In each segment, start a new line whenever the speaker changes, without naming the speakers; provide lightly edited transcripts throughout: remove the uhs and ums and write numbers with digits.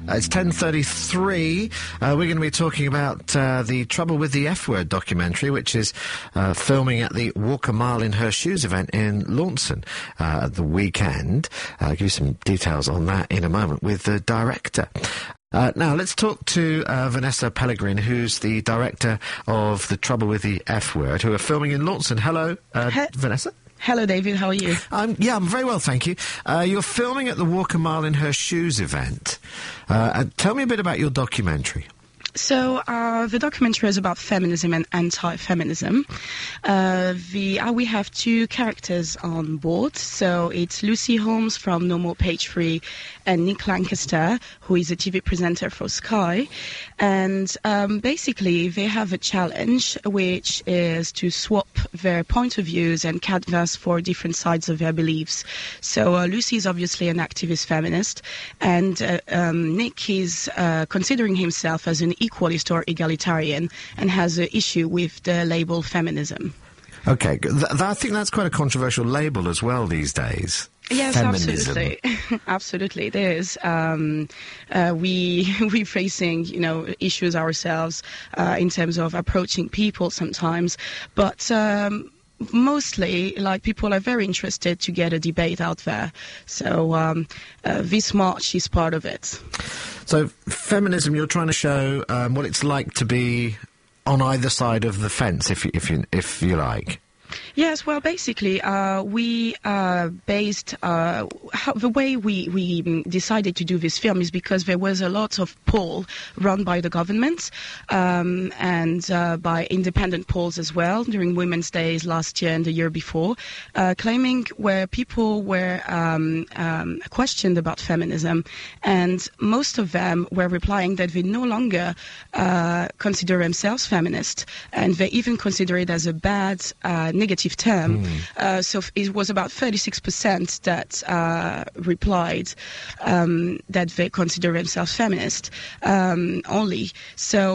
It's 10:33. We're going to be talking about the Trouble with the F Word documentary, which is filming at the Walk a Mile in Her Shoes event in Launceston at the weekend. I'll give you some details on that in a moment with the director. Now, let's talk to Vanessa Pellegrin, who's the director of The Trouble with the F Word, who are filming in Launceston. Hello, Vanessa.
Hello, David. How are you?
Yeah, I'm very well, thank you. You're filming at the Walk a Mile in Her Shoes event. Tell me a bit about your documentary.
So, the documentary is about feminism and anti-feminism. We have two characters on board. So, it's Lucy Holmes from No More Page 3 and Nick Lancaster, who is a TV presenter for Sky. And basically, they have a challenge, which is to swap their point of views and canvas for different sides of their beliefs. So, Lucy is obviously an activist feminist, and Nick is considering himself as an equalist or egalitarian and has an issue with the label feminism.
Okay, I think that's quite a controversial label as well these days.
Yes,
feminism.
Absolutely. Absolutely, it is. We're facing, issues ourselves in terms of approaching people sometimes, but mostly, people are very interested to get a debate out there. So this march is part of it.
So feminism, you're trying to show what it's like to be on either side of the fence, if you like.
Yes, well, basically, we based the way we decided to do this film is because there was a lot of poll run by the government and by independent polls as well during Women's Days last year and the year before, claiming where people were questioned about feminism, and most of them were replying that they no longer consider themselves feminist, and they even consider it as a bad negative term. So it was about 36% that replied that they consider themselves feminist only. So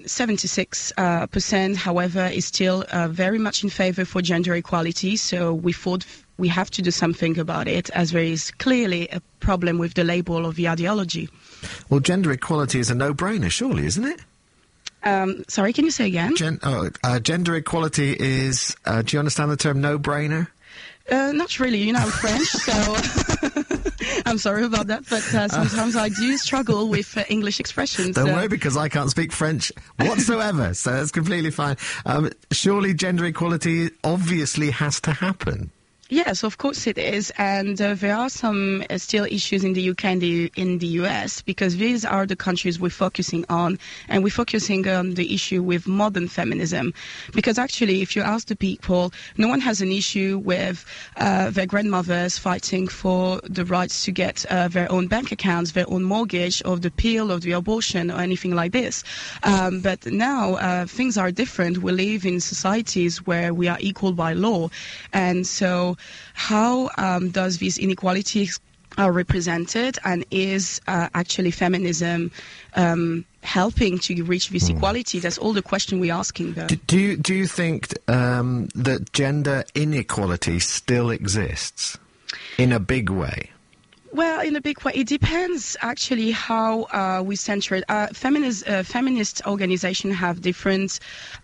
76%, however, is still very much in favor for gender equality. So we thought we have to do something about it, as there is clearly a problem with the label of the ideology.
Well, gender equality is a no-brainer, surely, isn't it?
Sorry, can you say again?
Gender equality is, do you understand the term no-brainer?
Not really, I'm French, so I'm sorry about that, but sometimes I do struggle with English expressions.
Don't worry, because I can't speak French whatsoever, so that's completely fine. Surely gender equality obviously has to happen.
Yes, of course it is, and there are some still issues in the UK and in the US, because these are the countries we're focusing on, and we're focusing on the issue with modern feminism. Because actually, if you ask the people, no one has an issue with their grandmothers fighting for the rights to get their own bank accounts, their own mortgage, or the pill, or the abortion, or anything like this. But now things are different. We live in societies where we are equal by law, and so how does these inequalities are represented, and is actually feminism helping to reach this equality? That's all the question we're asking there.
Do you think that gender inequality still exists in a big way?
Well, in a big way, it depends actually how we center it. Feminist organizations have different,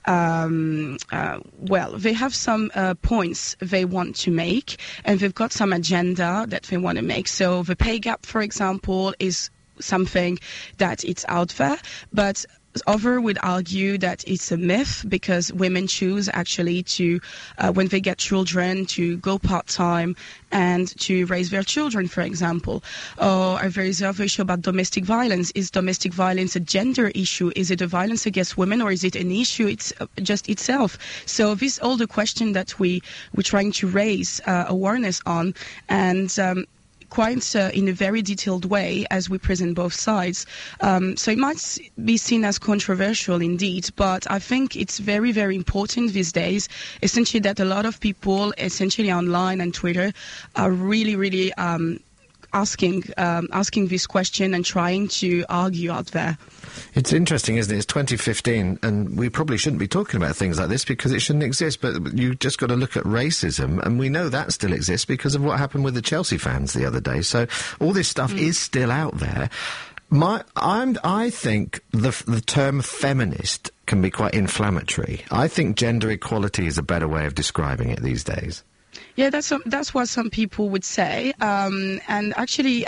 they have some points they want to make, and they've got some agenda that they want to make. So the pay gap, for example, is something that it's out there, but others would argue that it's a myth, because women choose actually to, when they get children, to go part-time and to raise their children, for example. Or there is another issue about domestic violence. Is domestic violence a gender issue? Is it a violence against women, or is it an issue just itself? So this is all the question that we're trying to raise awareness on, and quite in a very detailed way as we present both sides. So it might be seen as controversial indeed, but I think it's very, very important these days, essentially, that a lot of people, essentially online and Twitter, are really, really asking this question and trying to argue out there.
It's interesting, isn't it? It's 2015, and we probably shouldn't be talking about things like this because it shouldn't exist, but you just got to look at racism, and we know that still exists because of what happened with the Chelsea fans the other day. So all this stuff is still out there. I think the term feminist can be quite inflammatory. I think gender equality is a better way of describing it these days.
Yeah, that's what some people would say. And actually,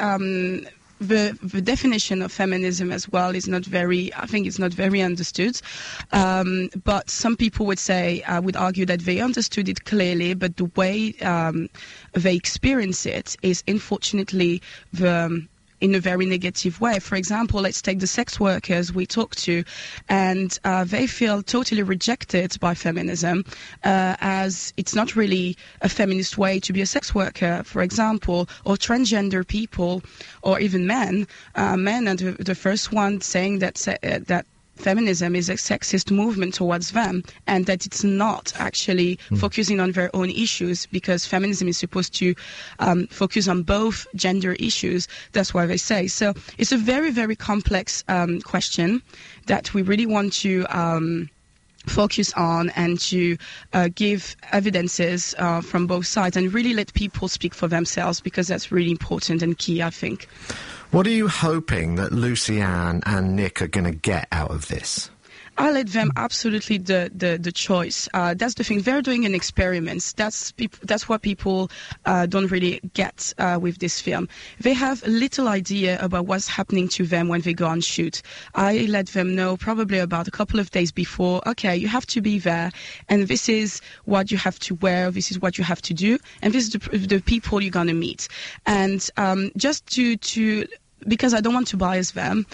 the definition of feminism as well is not very, I think it's not very understood. But some people would say, would argue that they understood it clearly, but the way they experience it is unfortunately in a very negative way. For example, let's take the sex workers we talk to, and they feel totally rejected by feminism, as it's not really a feminist way to be a sex worker, for example, or transgender people, or even men. Men are the first one saying that feminism is a sexist movement towards them, and that it's not actually focusing on their own issues, because feminism is supposed to focus on both gender issues. That's why they say. So it's a very, very complex question that we really want to focus on, and to give evidences from both sides, and really let people speak for themselves, because that's really important and key, I think.
What are you hoping that Lucy-Anne and Nick are going to get out of this?
I let them absolutely the choice. That's the thing. They're doing an experiment. That's what people don't really get with this film. They have little idea about what's happening to them when they go on shoot. I let them know probably about a couple of days before, okay, you have to be there, and this is what you have to wear, this is what you have to do, and this is the people you're going to meet. And just to because I don't want to bias them,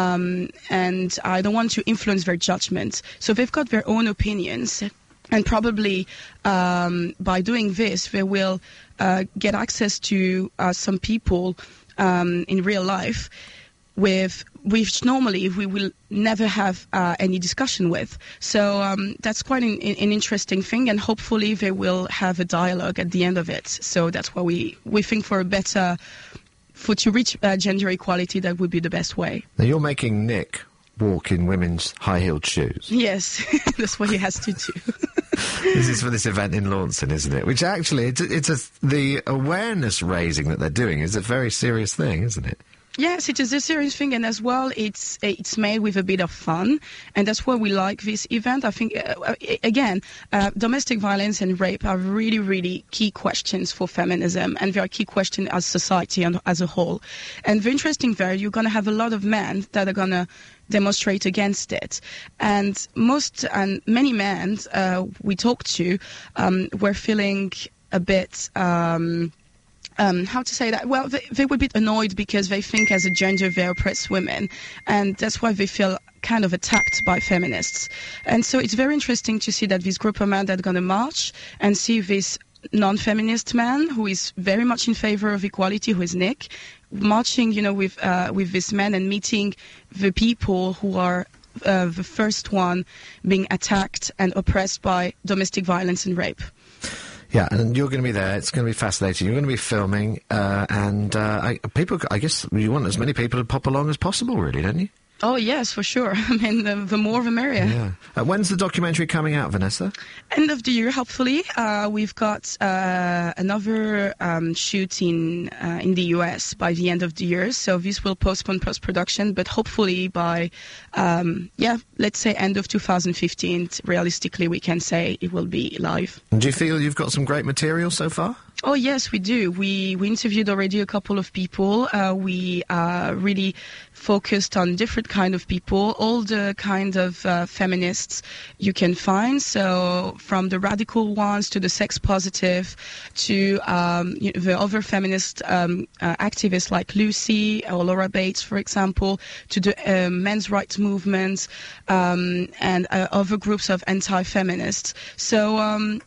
and I don't want to influence their judgment. So they've got their own opinions, and probably by doing this, they will get access to some people in real life which normally we will never have any discussion with. So that's quite an interesting thing, and hopefully they will have a dialogue at the end of it. So that's why we think for a better... to reach gender equality, that would be the best way.
Now, you're making Nick walk in women's high-heeled shoes.
Yes, that's what he has to do.
This is for this event in Launceston, isn't it? Which actually, the awareness raising that they're doing is a very serious thing, isn't it?
Yes, it is a serious thing, and as well, it's made with a bit of fun, and that's why we like this event. I think, again, domestic violence and rape are really, really key questions for feminism, and they are key questions as society and as a whole. And the interesting there, you're going to have a lot of men that are going to demonstrate against it, and many men we talked to were feeling a bit. How to say that? Well, they were a bit annoyed because they think as a gender they oppress women, and that's why they feel kind of attacked by feminists. And so it's very interesting to see that this group of men that are going to march, and see this non-feminist man who is very much in favor of equality, who is Nick, marching, with this man and meeting the people who are the first one being attacked and oppressed by domestic violence and rape.
Yeah, and you're going to be there. It's going to be fascinating. You're going to be filming, and people. I guess you want as many people to pop along as possible, really, don't you?
Oh, yes, for sure. I mean, the more the merrier.
Yeah. When's the documentary coming out, Vanessa?
End of the year, hopefully. We've got another shoot in the US by the end of the year, so this will postpone post-production, but hopefully by, let's say end of 2015, realistically we can say it will be live.
And do you feel you've got some great material so far?
Oh, yes, we do. We interviewed already a couple of people. We really focused on different kind of people, all the kind of feminists you can find. So from the radical ones to the sex positive to the other feminist activists like Lucy or Laura Bates, for example, to the men's rights movement and other groups of anti-feminists. So,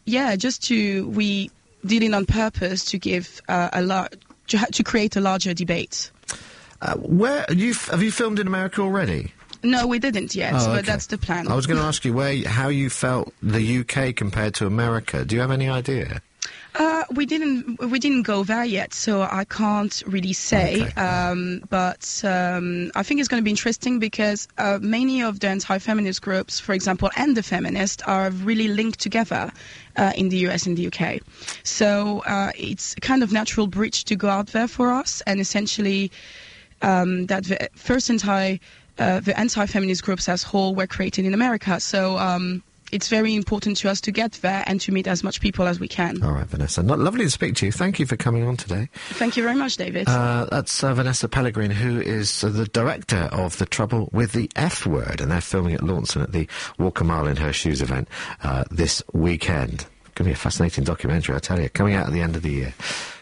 we did it on purpose to give to create a larger debate.
Have you filmed in America already?
No, we didn't yet,
okay.
But that's the plan.
I was going to ask you how you felt the UK compared to America. Do you have any idea?
We didn't go there yet, so I can't really say.
Okay.
But I think it's going to be interesting because many of the anti-feminist groups, for example, and the feminists are really linked together in the US and the UK. So it's a kind of natural bridge to go out there for us and essentially that the anti-feminist groups as whole were created in America. So it's very important to us to get there and to meet as much people as we can.
All right, Vanessa. Lovely to speak to you. Thank you for coming on today.
Thank you very much, David.
That's Vanessa Pellegrin, who is the director of The Trouble with the F Word, and they're filming at Launceston at the Walk a Mile in Her Shoes event this weekend. Going to be a fascinating documentary, I tell you, coming out at the end of the year.